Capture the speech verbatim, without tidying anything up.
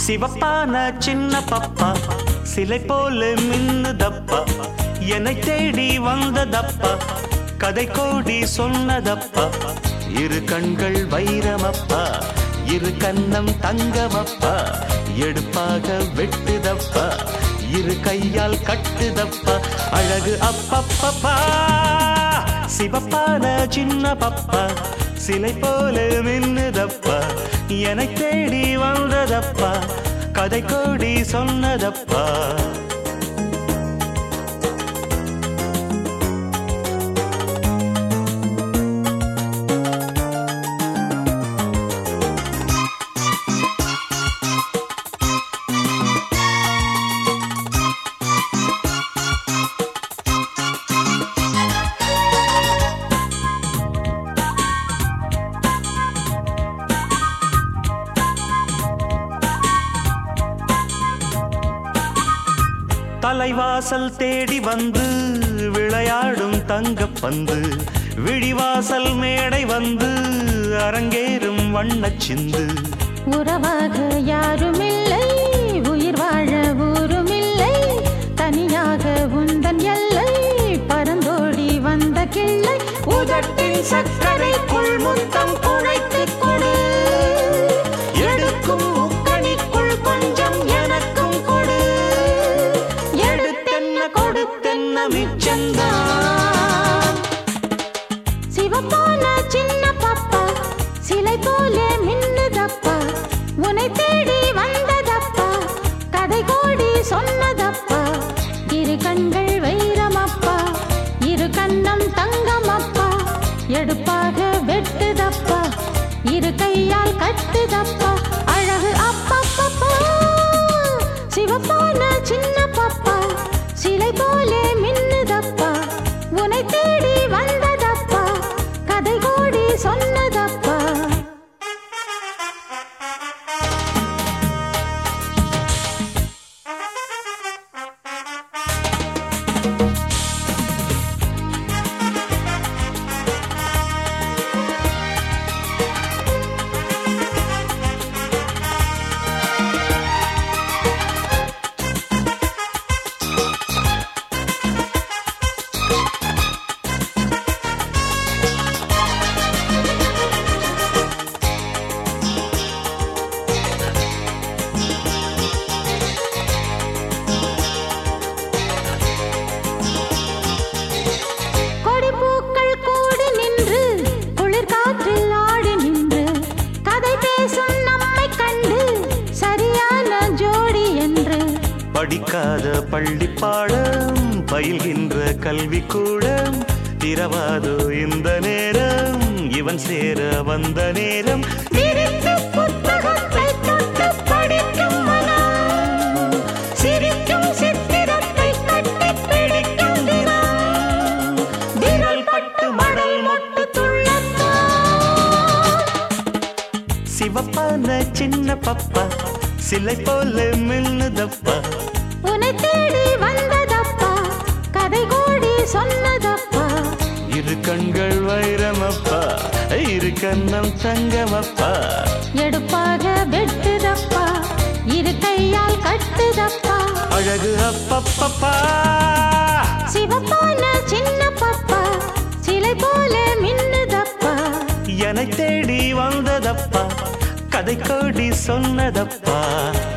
சிவப்பான சின்ன பப்பா சிலை போல மின்னுதப்பா என்னை தேடி வந்ததப்பா கதை கோடி சொன்னதப்பா இரு கண்கள் வைரமப்பா இரு கண்ணம் தங்கமப்பா எடுப்பாக வெட்டுதப்பா இரு கையால் கட்டுதப்பா அழகு அப்பப்பப்பா சிவப்பான சின்ன பப்பா சிலை போல மின்னுதப்பா என்னை தேடி வந்ததப்பா கதை கோடி சொன்னதப்பா தலைவாசல் தேடி வந்து விளையாடும் தங்கப்பந்து விழிவாசல் மேடை வந்து அரங்கேறும் வண்ணச்சிந்து உறவாக யாருமில்லை உயிர் வாழ ஊருமில்லை தனியாக உந்தன் எல்லை பரந்தோடி வந்த கிள்ளை உதட்டின் சக்கரைக்குள் முத்தம் குழைத்து கொடு எடுக்கும் முக்கணிக்குள் கொஞ்சம் எனக்கும் கொடு எடுத்தென்ன கொடுத்தென்ன மிச்சந்தான் சிவப்பான சின்ன பாப்பா சிலை போல மின்னுதப்பா உன்னை தேடி வந்ததப்பா கதை கோடி சொன்னதப்பா இரு கண்கள் வைரமப்பா இரு கண்ணம் தங்கமப்பா எடுப்பாக வெட்டுதப்பா இரு கையால் கட்டுதப்பா அழகு அப்பப்பப்பா சிவப்பான சின்ன பாப்பா சிலை போல மின்னுதப்பா உன்னை தேடி வந்ததப்பா கதை கோடி சொன்னதப்பா படிக்காத பள்ளிப்பாடம் பயில்கின்ற கல்வி கூடம் திரவாதோ இந்த நேரம் இவன் சேர வந்த நேரம் புத்தகத்தை தொட்டு படிக்கும் மனம் சிரிக்கும் சித்திரத்தை கட்டி பிடிக்கும் தினம் விரல் பட்டு மடல் மொட்டு துள்ளத்தான் சிவப்பான சின்ன பப்பா சிலை போல மின்னுதப்பா உன்னை தேடி வந்ததப்பா கதை கோடி சொன்னதப்பா இரு கண்கள் வைரமப்பா இரு கண்ணம் தங்கமப்பா எடுப்பாக வெட்டுதப்பா இரு கையால் கட்டுதப்பா அழகு அப்பப்பப்பா சிவப்பான சின்ன பப்பா சிலை போல மின்னுதப்பா என்னை தேடி வந்ததப்பா கதை கோடி சொன்னதப்பா